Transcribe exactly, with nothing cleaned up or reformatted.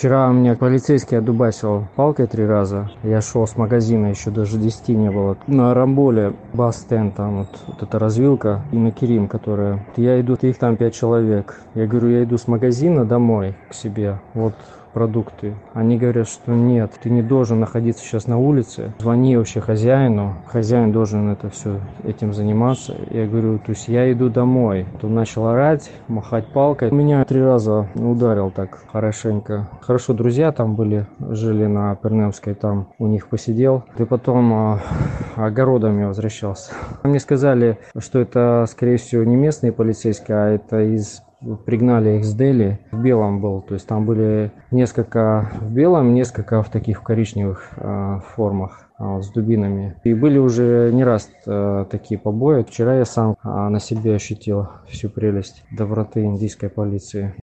Вчера меня полицейский отдубасил палкой три раза. Я шел с магазина, еще даже десяти не было. На Рамболе бас-стенд, там вот, вот эта развилка, и на Керим, которая... Я иду, их там пять человек. Я говорю, я иду с магазина домой к себе. Вот продукты. Они говорят, что нет, ты не должен находиться сейчас на улице. Звони вообще хозяину. Хозяин должен это все, этим заниматься. Я говорю, то есть я иду домой. Он начал орать, махать палкой. Меня три раза ударил так хорошенько. Хорошо, друзья там были, жили на Пернемской, там у них посидел. И потом а, огородами возвращался. Мне сказали, что это, скорее всего, не местные полицейские, а это из... Пригнали их с Дели, в белом был, то есть там были несколько в белом, несколько в таких в коричневых э, формах э, с дубинами. И были уже не раз э, такие побои. Вчера я сам э, на себе ощутил всю прелесть доброты индийской полиции.